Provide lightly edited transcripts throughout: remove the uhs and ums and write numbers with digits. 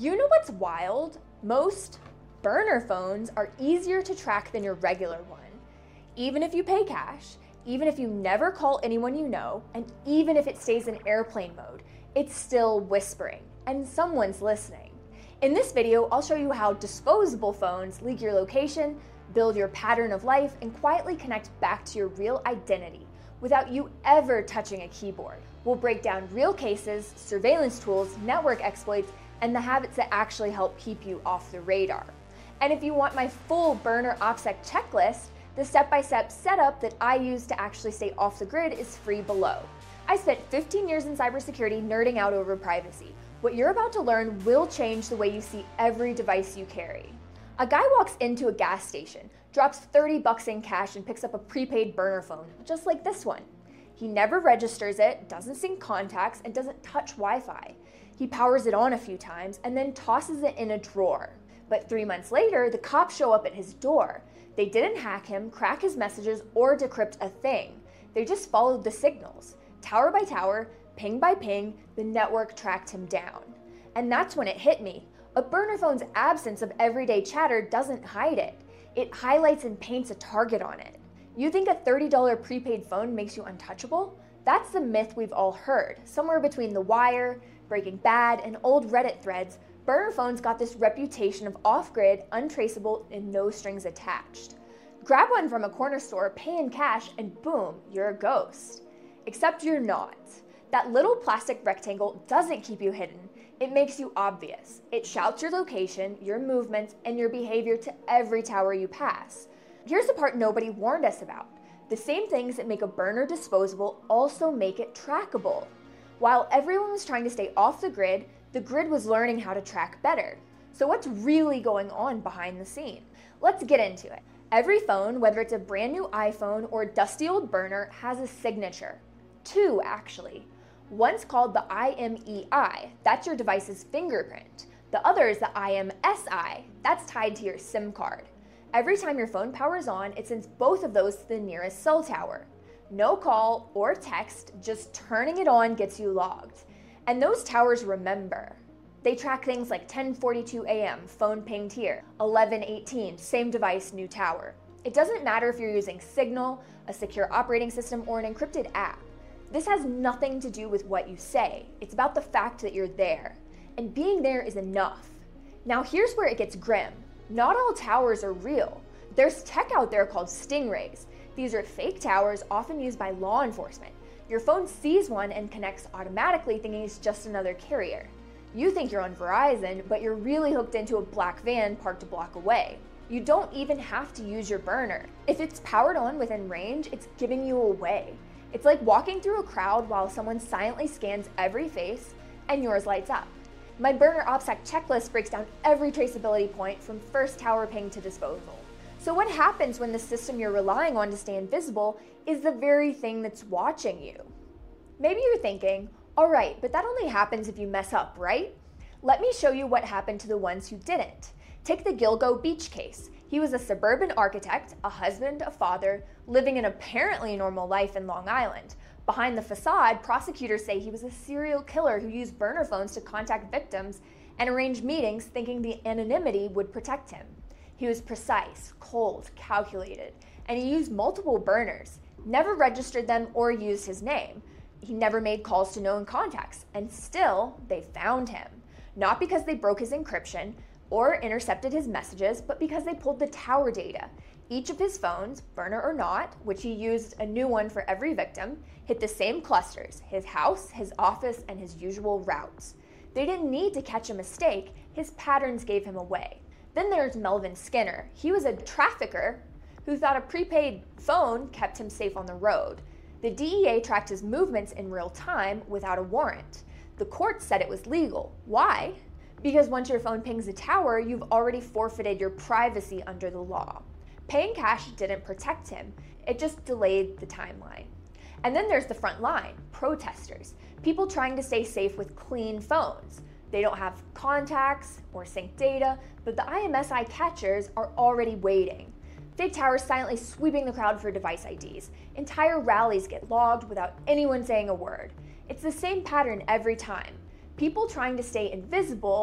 You know what's wild? Most burner phones are easier to track than your regular one. Even if you pay cash, even if you never call anyone you know, and even if it stays in airplane mode, it's still whispering, and someone's listening. In this video, I'll show you how disposable phones leak your location, build your pattern of life, and quietly connect back to your real identity without you ever touching a keyboard. We'll break down real cases, surveillance tools, network exploits, and the habits that actually help keep you off the radar. And if you want my full burner OPSEC checklist, the step-by-step setup that I use to actually stay off the grid is free below. I spent 15 years in cybersecurity nerding out over privacy. What you're about to learn will change the way you see every device you carry. A guy walks into a gas station, drops 30 bucks in cash, and picks up a prepaid burner phone, just like this one. He never registers it, doesn't sync contacts, and doesn't touch Wi-Fi. He powers it on a few times and then tosses it in a drawer. But 3 months later, the cops show up at his door. They didn't hack him, crack his messages, or decrypt a thing. They just followed the signals. Tower by tower, ping by ping, the network tracked him down. And that's when it hit me. A burner phone's absence of everyday chatter doesn't hide it. It highlights and paints a target on it. You think a $30 prepaid phone makes you untouchable? That's the myth we've all heard. Somewhere between The Wire, Breaking Bad, and old Reddit threads, burner phones got this reputation of off-grid, untraceable, and no strings attached. Grab one from a corner store, pay in cash, and boom, you're a ghost. Except you're not. That little plastic rectangle doesn't keep you hidden. It makes you obvious. It shouts your location, your movements, and your behavior to every tower you pass. Here's the part nobody warned us about. The same things that make a burner disposable also make it trackable. While everyone was trying to stay off the grid was learning how to track better. So what's really going on behind the scene? Let's get into it. Every phone, whether it's a brand new iPhone or a dusty old burner, has a signature. Two, actually. One's called the IMEI, that's your device's fingerprint. The other is the IMSI, that's tied to your SIM card. Every time your phone powers on, it sends both of those to the nearest cell tower. No call or text, just turning it on gets you logged. And those towers remember. They track things like 10:42 a.m., phone pinged here, 11:18, same device, new tower. It doesn't matter if you're using Signal, a secure operating system, or an encrypted app. This has nothing to do with what you say. It's about the fact that you're there. And being there is enough. Now here's where it gets grim. Not all towers are real. There's tech out there called stingrays. These are fake towers often used by law enforcement. Your phone sees one and connects automatically thinking it's just another carrier. You think you're on Verizon, but you're really hooked into a black van parked a block away. You don't even have to use your burner. If it's powered on within range, it's giving you away. It's like walking through a crowd while someone silently scans every face and yours lights up. My burner OPSEC checklist breaks down every traceability point from first tower ping to disposal. So what happens when the system you're relying on to stay invisible is the very thing that's watching you? Maybe you're thinking, all right, but that only happens if you mess up, right? Let me show you what happened to the ones who didn't. Take the Gilgo Beach case. He was a suburban architect, a husband, a father, living an apparently normal life in Long Island. Behind the facade, prosecutors say he was a serial killer who used burner phones to contact victims and arrange meetings thinking the anonymity would protect him. He was precise, cold, calculated, and he used multiple burners, never registered them or used his name. He never made calls to known contacts, and still, they found him. Not because they broke his encryption or intercepted his messages, but because they pulled the tower data. Each of his phones, burner or not, which he used a new one for every victim, hit the same clusters, his house, his office, and his usual routes. They didn't need to catch a mistake, his patterns gave him away. Then there's Melvin Skinner. He was a trafficker who thought a prepaid phone kept him safe on the road. The DEA tracked his movements in real time without a warrant. The court said it was legal. Why? Because once your phone pings a tower, you've already forfeited your privacy under the law. Paying cash didn't protect him. It just delayed the timeline. And then there's the front line, protesters, people trying to stay safe with clean phones. They don't have contacts or sync data, but the IMSI catchers are already waiting. Fake towers silently sweeping the crowd for device IDs. Entire rallies get logged without anyone saying a word. It's the same pattern every time. People trying to stay invisible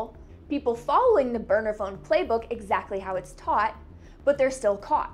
People following the burner phone playbook exactly how it's taught, but they're still caught.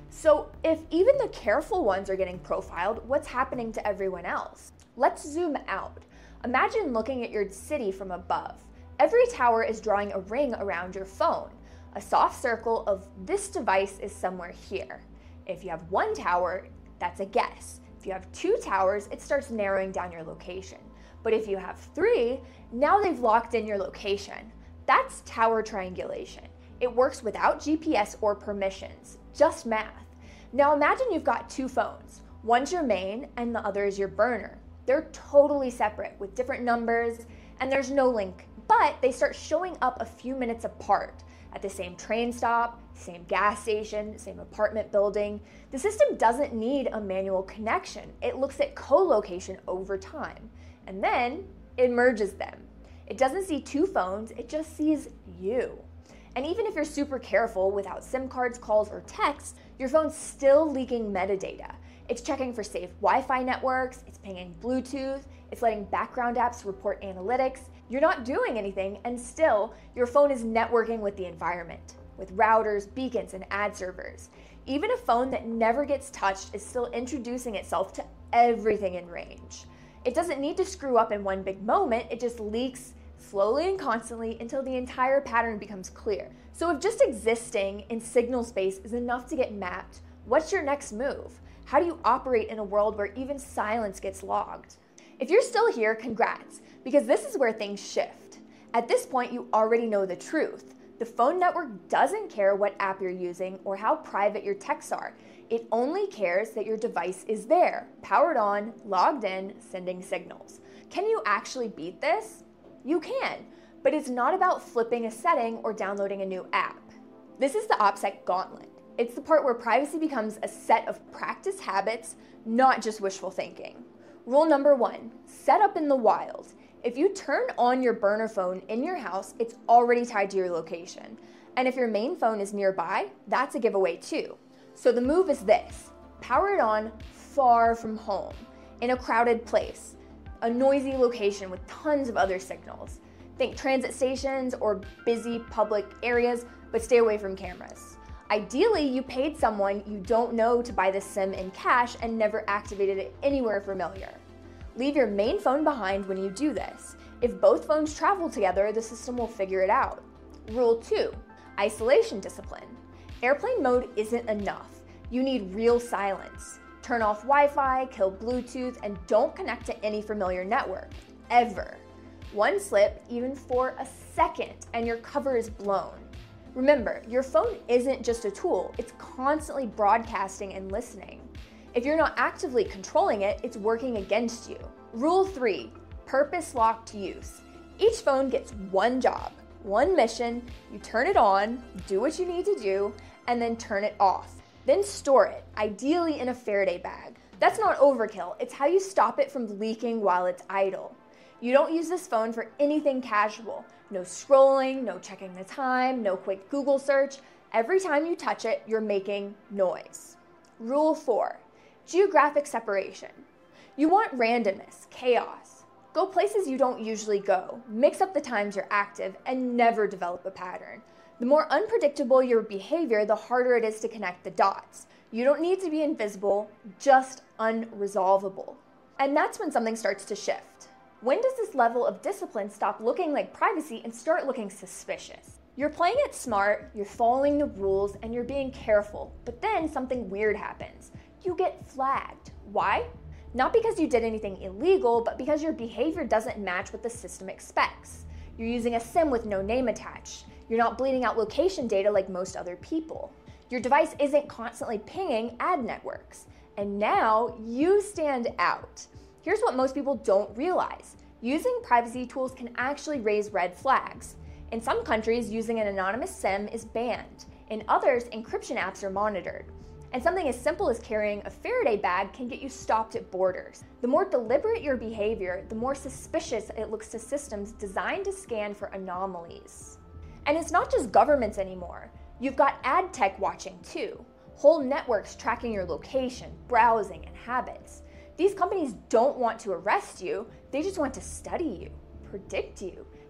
So if even the careful ones are getting profiled, what's happening to everyone else? Let's zoom out. Imagine looking at your city from above. Every tower is drawing a ring around your phone. A soft circle of this device is somewhere here. If you have one tower, that's a guess. If you have two towers, it starts narrowing down your location. But if you have three, now they've locked in your location. That's tower triangulation. It works without GPS or permissions, just math. Now imagine you've got two phones. One's your main and the other is your burner. They're totally separate with different numbers and there's no link, but they start showing up a few minutes apart at the same train stop, same gas station, same apartment building. The system doesn't need a manual connection. It looks at co-location over time and then it merges them. It doesn't see two phones, it just sees you. And even if you're super careful without SIM cards, calls, or texts, your phone's still leaking metadata. It's checking for safe Wi-Fi networks, it's pinging Bluetooth, it's letting background apps report analytics. You're not doing anything, and still, your phone is networking with the environment, with routers, beacons, and ad servers. Even a phone that never gets touched is still introducing itself to everything in range. It doesn't need to screw up in one big moment, it just leaks slowly and constantly until the entire pattern becomes clear. So if just existing in signal space is enough to get mapped, what's your next move? How do you operate in a world where even silence gets logged? If you're still here, congrats, because this is where things shift. At this point, you already know the truth. The phone network doesn't care what app you're using or how private your texts are. It only cares that your device is there, powered on, logged in, sending signals. Can you actually beat this? You can, but it's not about flipping a setting or downloading a new app. This is the OPSEC gauntlet. It's the part where privacy becomes a set of practice habits, not just wishful thinking. Rule number 1, set up in the wild. If you turn on your burner phone in your house, it's already tied to your location. And if your main phone is nearby, that's a giveaway too. So the move is this: power it on far from home, in a crowded place, a noisy location with tons of other signals. Think transit stations or busy public areas, but stay away from cameras. Ideally, you paid someone you don't know to buy the SIM in cash and never activated it anywhere familiar. Leave your main phone behind when you do this. If both phones travel together, the system will figure it out. Rule 2, isolation discipline. Airplane mode isn't enough. You need real silence. Turn off Wi-Fi, kill Bluetooth, and don't connect to any familiar network, ever. One slip, even for a second, and your cover is blown. Remember, your phone isn't just a tool, it's constantly broadcasting and listening. If you're not actively controlling it, it's working against you. Rule 3, purpose-locked use. Each phone gets one job, one mission. You turn it on, do what you need to do, and then turn it off. Then store it, ideally in a Faraday bag. That's not overkill, it's how you stop it from leaking while it's idle. You don't use this phone for anything casual. No scrolling, no checking the time, no quick Google search. Every time you touch it, you're making noise. Rule 4, geographic separation. You want randomness, chaos. Go places you don't usually go, mix up the times you're active, and never develop a pattern. The more unpredictable your behavior, the harder it is to connect the dots. You don't need to be invisible, just unresolvable. And that's when something starts to shift. When does this level of discipline stop looking like privacy and start looking suspicious? You're playing it smart, you're following the rules, and you're being careful, but then something weird happens. You get flagged. Why? Not because you did anything illegal, but because your behavior doesn't match what the system expects. You're using a SIM with no name attached. You're not bleeding out location data like most other people. Your device isn't constantly pinging ad networks. And now you stand out. Here's what most people don't realize. Using privacy tools can actually raise red flags. In some countries, using an anonymous SIM is banned. In others, encryption apps are monitored. And something as simple as carrying a Faraday bag can get you stopped at borders. The more deliberate your behavior, the more suspicious it looks to systems designed to scan for anomalies. And it's not just governments anymore. You've got ad tech watching too. Whole networks tracking your location, browsing, and habits. These companies don't want to arrest you, they just want to study you, predict you,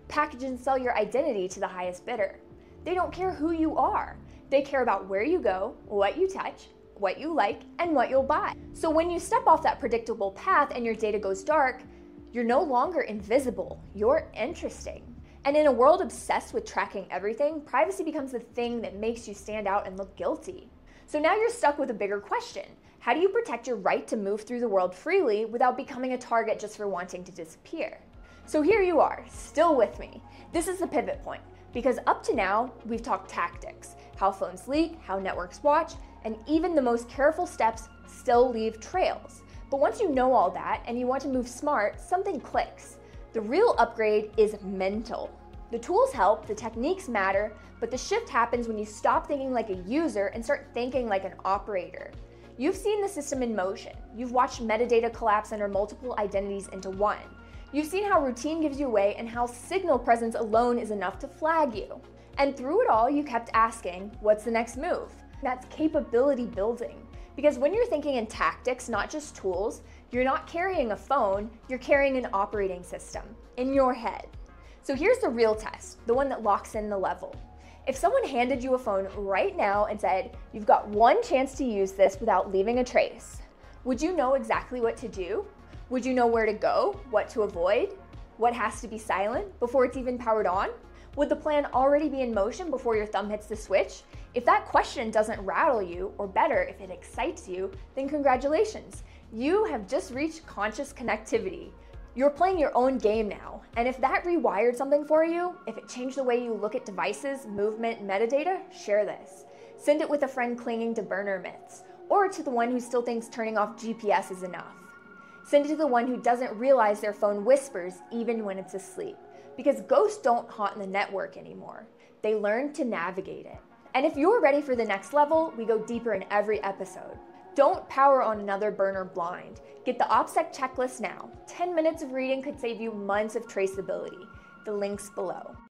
package and sell your identity to the highest bidder. They don't care who you are. They care about where you go, what you touch, what you like, and what you'll buy. So when you step off that predictable path and your data goes dark, you're no longer invisible, you're interesting. And in a world obsessed with tracking everything, privacy becomes the thing that makes you stand out and look guilty. So now you're stuck with a bigger question. How do you protect your right to move through the world freely without becoming a target just for wanting to disappear? So here you are, still with me. This is the pivot point, because up to now, we've talked tactics, how phones leak, how networks watch, and even the most careful steps still leave trails. But once you know all that and you want to move smart, something clicks. The real upgrade is mental. The tools help, the techniques matter, but the shift happens when you stop thinking like a user and start thinking like an operator. You've seen the system in motion. You've watched metadata collapse under multiple identities into one. You've seen how routine gives you away and how signal presence alone is enough to flag you. And through it all, you kept asking, what's the next move? That's capability building. Because when you're thinking in tactics, not just tools, you're not carrying a phone, you're carrying an operating system in your head. So here's the real test, the one that locks in the level. If someone handed you a phone right now and said, you've got one chance to use this without leaving a trace, would you know exactly what to do? Would you know where to go, what to avoid, what has to be silent before it's even powered on? Would the plan already be in motion before your thumb hits the switch? If that question doesn't rattle you, or better, if it excites you, then congratulations. You have just reached conscious connectivity. You're playing your own game now, and if that rewired something for you, if it changed the way you look at devices, movement, metadata, share this. Send it with a friend clinging to burner myths, or to the one who still thinks turning off GPS is enough. Send it to the one who doesn't realize their phone whispers even when it's asleep, because ghosts don't haunt the network anymore. They learn to navigate it. And if you're ready for the next level, we go deeper in every episode. Don't power on another burner blind. Get the OPSEC checklist now. 10 minutes of reading could save you months of traceability. The link's below.